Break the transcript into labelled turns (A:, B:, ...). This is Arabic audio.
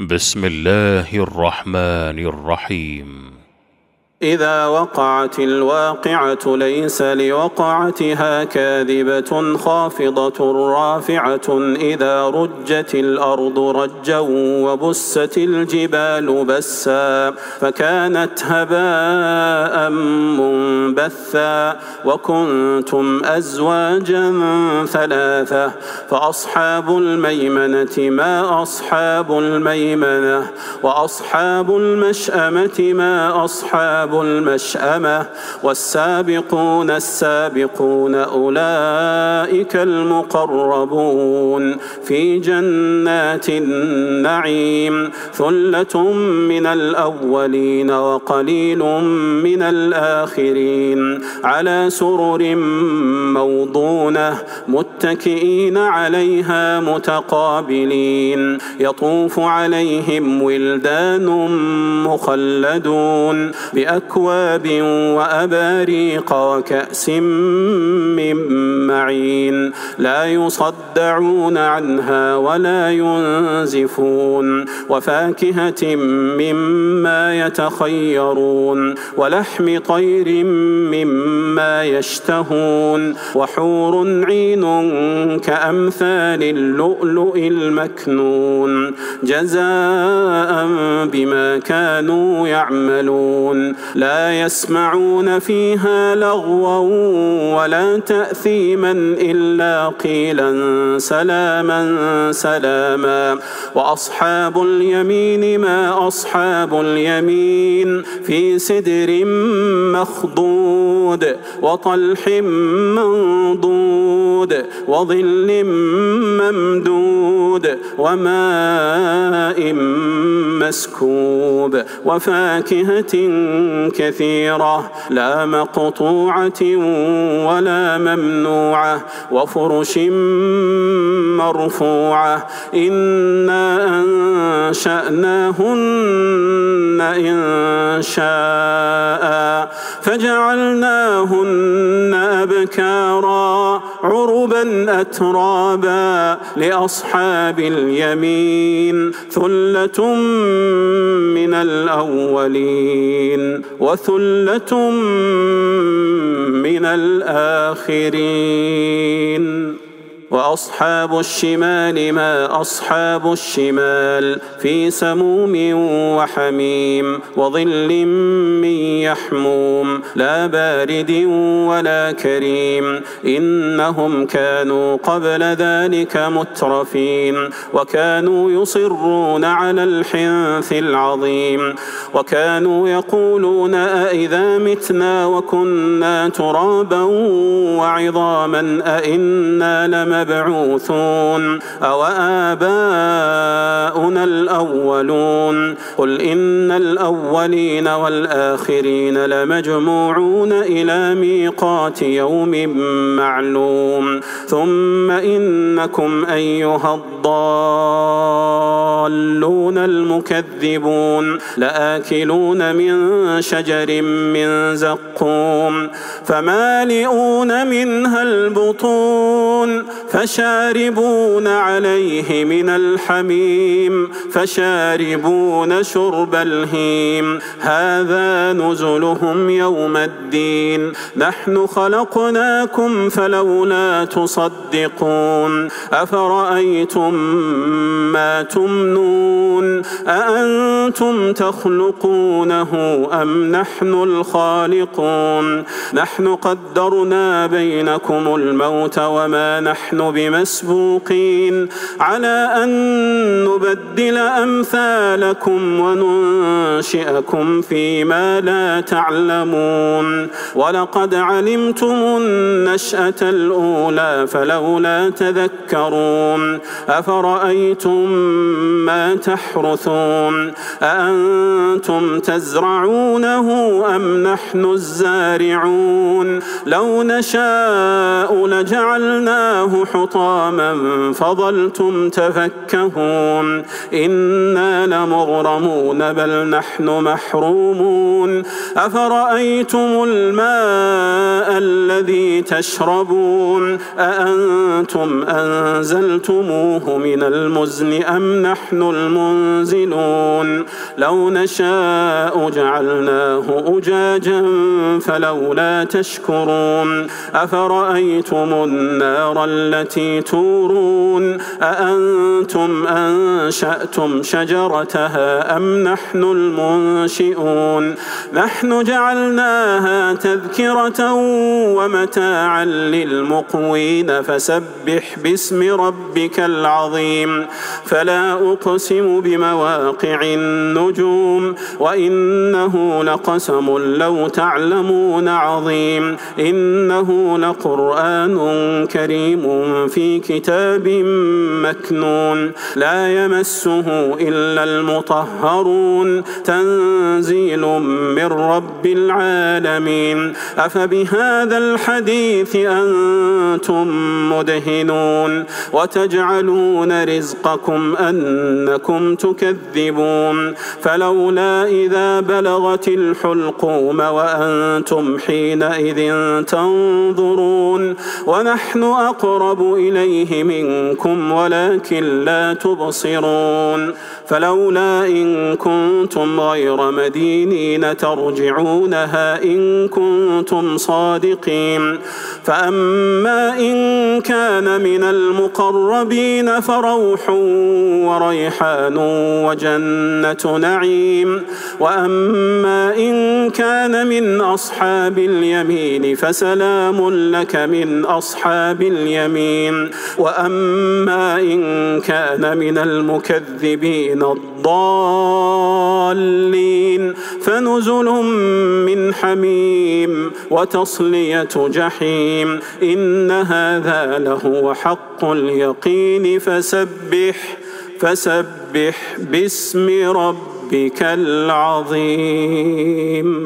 A: بسم الله الرحمن الرحيم.
B: إذا وقعت الواقعة ليس لوقعتها كاذبة خافضة رافعة إذا رجت الأرض رجا وبست الجبال بسا فكانت هباء منبثا وكنتم أزواجا ثلاثة فأصحاب الميمنة ما أصحاب الميمنة وأصحاب المشأمة ما أصحاب المشأمة والسابقون السابقون أولئك المقربون في جنات النعيم ثلة من الأولين وقليل من الآخرين على سرر موضونة متكئين عليها متقابلين يطوف عليهم ولدان مخلدون بأكواب وأباريق وكأس من معين لا يصدعون عنها ولا ينزفون وفاكهة مما يتخيرون ولحم طير مما يشتهون وحور عين كأمثال اللؤلؤ المكنون جزاء بما كانوا يعملون لا يسمعون فيها لغوا ولا تأثيما إلا قيلا سلاما سلاما وأصحاب اليمين ما أصحاب اليمين في سدر مخضود وطلح منضود وظل ممدود وماء مسكوب وفاكهة كثيرة لا مقطوعة ولا ممنوعة وفرش مرفوعة إنا أنشأناهن إن شاء فجعلناهن أبكارا عربا أترابا لأصحاب اليمين ثلة من الأولين وثلة من الآخرين وأصحاب الشمال ما أصحاب الشمال في سموم وحميم وظل من يحموم لا بارد ولا كريم إنهم كانوا قبل ذلك مترفين وكانوا يصرون على الحنث العظيم وكانوا يقولون أئذا متنا وكنا ترابا وعظاما أئنا لمبعوثون أو آباؤنا الأولون قل إن الأولين والآخرين لمجموعون إلى ميقات يوم معلوم ثم إنكم أيها الضالون المكذبون لآكلون من شجر من زقوم فمالئون منها البطون فشاربون عليه من الحميم فشاربون شرب الهيم هذا نزلهم يوم الدين نحن خلقناكم فلولا تصدقون أفرأيتم ما تمنون أأنتم تخلقونه أم نحن الخالقون نحن قدرنا بينكم الموت وما نحن بمسبوقين على أن نبدل أمثالكم وننشئكم فيما لا تعلمون ولقد علمتم النشأة الأولى فلولا تذكرون أفرأيتم ما تحرثون أأنتم تزرعونه أم نحن الزارعون لو نشاء لجعلناه حطاما فظلتم تفكهون إنا لمغرمون بل نحن محرومون أفرأيتم الماء الذي تشربون أأنتم أنزلتموه من المزن أم نحن المنزلون لو نشاء جعلناه أجاجا فلولا تشكرون أفرأيتم النار التي تورون أأنتم أنشأتم شجرتها أم نحن المنشئون نحن جعلناها تذكرة ومتاعا للمقوين فسبح باسم ربك العظيم فلا أقسم بمواقع النجوم وإنه لقسم لو تعلمون عظيم إنه لقرآن كريم في كتاب مكنون لا يمسه إلا المطهرون تنزيل من رب العالمين أفبهذا الحديث أنتم مدهنون وتجعلون رزقكم أنكم تكذبون فلولا إذا بلغت الحلقوم وأنتم حينئذ تنظرون ونحن أقرب إليه منكم ولكن لا تبصرون فلولا إن كنتم غير مدينين ترجعونها إن كنتم صادقين فأما إن كان من المقربين فروح وريحان وجنة نعيم وأما إن كان من أصحاب اليمين فسلام لك من أصحاب اليمين وأما إن كان من المكذبين الضالين فنزل من حميم وتصلية جحيم إن هذا لهو حق اليقين فسبح باسم ربك العظيم.